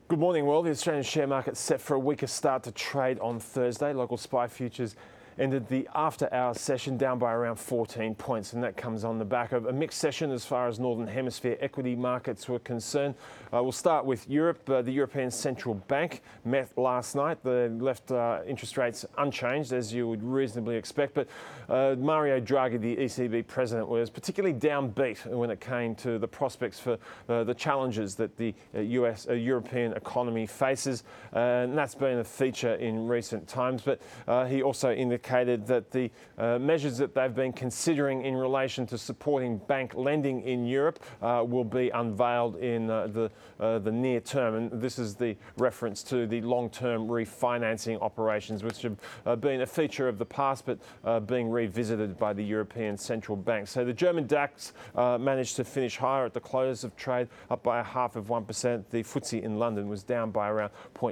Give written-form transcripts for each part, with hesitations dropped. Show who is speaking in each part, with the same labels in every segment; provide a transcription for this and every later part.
Speaker 1: Good morning, world. The Australian share market set for a weaker start to trade on Thursday. Local SPI futures ended the after-hours session down by around 14 points, and that comes on the back of a mixed session as far as Northern Hemisphere equity markets were concerned. We'll start with Europe. The European Central Bank met last night. They left interest rates unchanged, as you would reasonably expect, but Mario Draghi, the ECB president, was particularly downbeat when it came to the prospects for the challenges that the European economy faces, and that's been a feature in recent times. But he also indicated that the measures that they've been considering in relation to supporting bank lending in Europe will be unveiled in the near term. And this is the reference to the long-term refinancing operations, which have been a feature of the past, but being revisited by the European Central Bank. So the German DAX managed to finish higher at the close of trade, up by 0.5%. The FTSE in London was down by around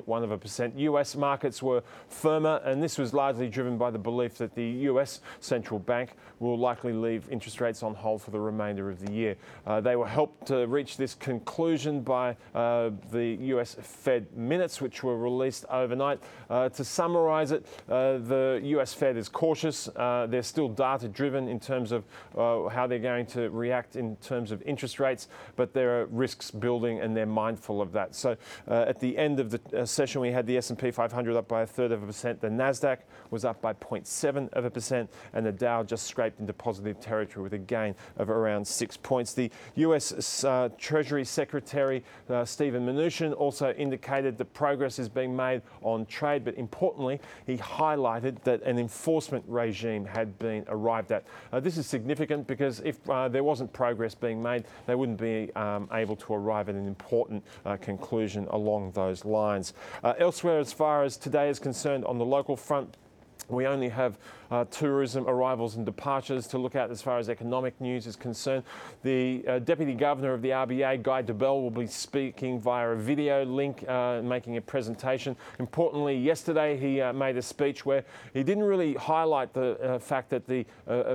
Speaker 1: 0.1%. US markets were firmer, and this was largely driven by the belief that the US Central Bank will likely leave interest rates on hold for the remainder of the year. They were helped to reach this conclusion by the US Fed minutes, which were released overnight. To summarise it, the US Fed is cautious. They're still data-driven in terms of how they're going to react in terms of interest rates, but there are risks building and they're mindful of that. So at the end of the session, we had the S&P 500 up by 1/3%. The NASDAQ was up by 0.7%, and the Dow just scraped into positive territory with a gain of around 6 points. The US Treasury Secretary Steven Mnuchin also indicated that progress is being made on trade, but importantly, he highlighted that an enforcement regime had been arrived at. This is significant because if there wasn't progress being made, they wouldn't be able to arrive at an important conclusion along those lines. Elsewhere, as far as today is concerned, on the local front, we only have tourism arrivals and departures to look at as far as economic news is concerned. The Deputy Governor of the RBA, Guy Debelle, will be speaking via a video link, making a presentation. Importantly, yesterday he made a speech where he didn't really highlight the fact that the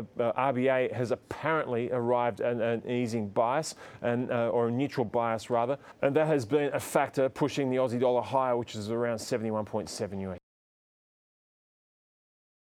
Speaker 1: RBA has apparently arrived at an easing bias, or a neutral bias rather, and that has been a factor pushing the Aussie dollar higher, which is around 71.7 US.